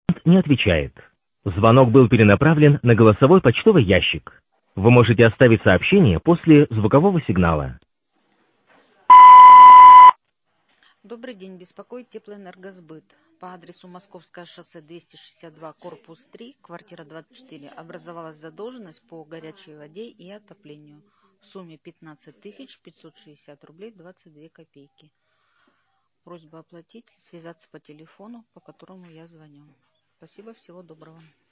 Не отвечает. Звонок был перенаправлен на голосовой почтовый ящик. Вы можете оставить сообщение после звукового сигнала. Добрый день, беспокоит Теплоэнергосбыт. По адресу Московское шоссе 262, корпус 3, квартира 24, образовалась задолженность по горячей воде и отоплению в сумме 15 560 рублей 22 копейки. Просьба оплатить, связаться по телефону, по которому я звоню. Спасибо, всего доброго.